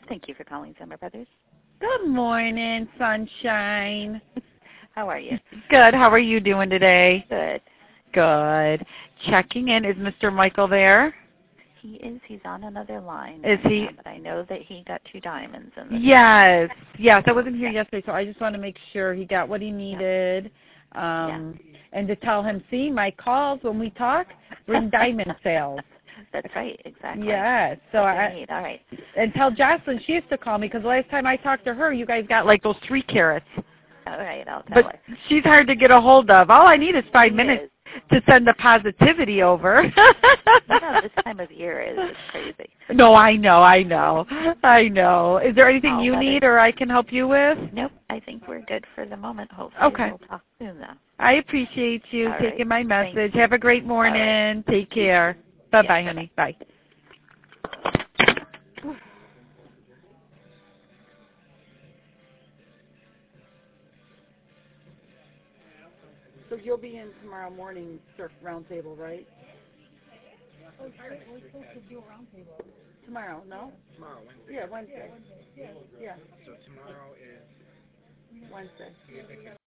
Thank you for calling Zimmer Brothers. Good morning, sunshine. How are you? Good. How are you doing today? Good. Good. Checking in. Is Mr. Michael there? He is. He's on another line. Is right he? now, but I know that he got 2 diamonds in the Yes. Yes. I wasn't here yesterday, so I just want to make sure he got what he needed. And to tell him, see, my calls when we talk bring diamond sales. That's right. Exactly. Yes. So All right. And tell Jocelyn she used to call me because last time I talked to her, you guys got like those 3 carats. All right. I'll tell her. But she's hard to get a hold of. All I need is 5 minutes to send the positivity over. This time of year is crazy. No, I know. Is there anything you need or I can help you with? Nope. I think we're good for the moment. Hopefully we'll talk soon, though. I appreciate you taking my message. Have a great morning. Take care. Bye-bye, honey. Bye. So you'll be in tomorrow morning surf roundtable, right? Oh, we're supposed to do a roundtable. Tomorrow, no? Tomorrow, Wednesday. Yeah, Wednesday. Yeah. So tomorrow is Wednesday.